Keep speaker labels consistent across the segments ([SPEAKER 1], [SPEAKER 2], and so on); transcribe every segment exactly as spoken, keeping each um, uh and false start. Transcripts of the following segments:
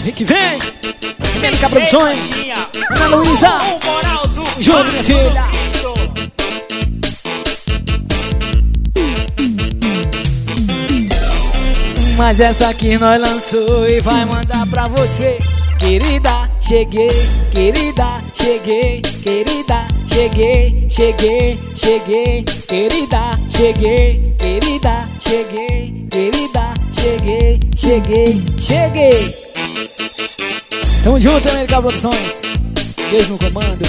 [SPEAKER 1] que vem. M L K Produções. Ana Luísa. Junto, minha filha. Mas essa aqui nós lançou e vai mandar pra você. Querida, cheguei, querida, cheguei, querida, cheguei, cheguei, cheguei, querida, cheguei, querida, cheguei, querida, cheguei, cheguei, cheguei. Tamo junto, M L K Produções. Beijo no comando.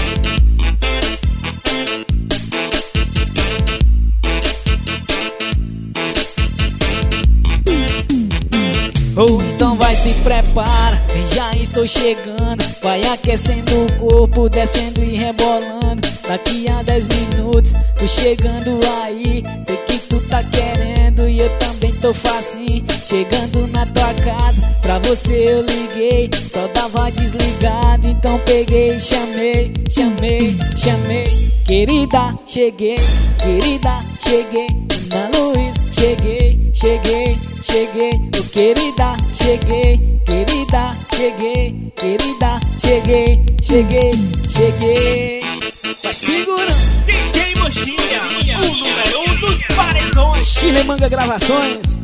[SPEAKER 1] Ou então vai, se prepara, vem, já estou chegando. Vai aquecendo o corpo, descendo e rebolando. Daqui a dez minutos, tô chegando aí. Sei que tu tá querendo e eu também tô facinho. Chegando na tua casa, pra você eu liguei. Só dava desligado, então peguei e chamei, chamei, chamei. Querida, cheguei, querida, cheguei. Ana Luísa, cheguei, cheguei, cheguei. Oh, querida, cheguei, querida, cheguei, querida, cheguei, cheguei, cheguei. Vai segurando.
[SPEAKER 2] D J Mochinha, o número um dos paredões.
[SPEAKER 1] Chile Manga Gravações.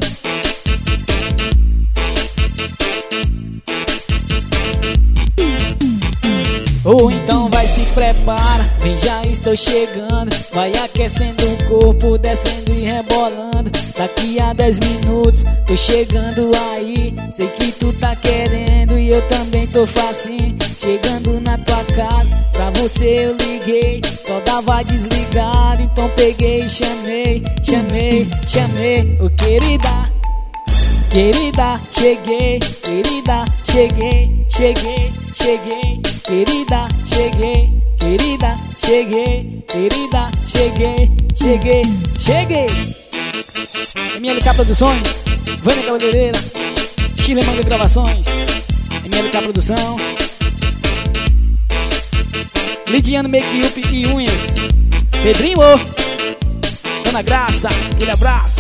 [SPEAKER 1] Ou então vai, se prepara, vem, já estou chegando. Vai aquecendo o corpo, descendo e rebolando. Daqui a dez minutos, tô chegando aí. Sei que tu tá querendo e eu também tô facinho. Chegando na tua casa, pra você eu liguei. Só dava desligado, então peguei e chamei, chamei, chamei. Ô, querida, querida, cheguei, querida, cheguei, cheguei, cheguei, querida, cheguei, querida, cheguei, querida, cheguei, cheguei, cheguei. M L K Produções, Vânia Cavalheireira, Chile Manga Gravações, M L K Produção, Lidiano Make-up e Unhas, Pedrinho, Dona Graça, aquele abraço.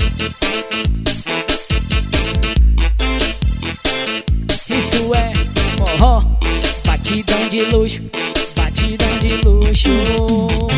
[SPEAKER 1] Isso é forró, batidão de luxo, batidão de luxo.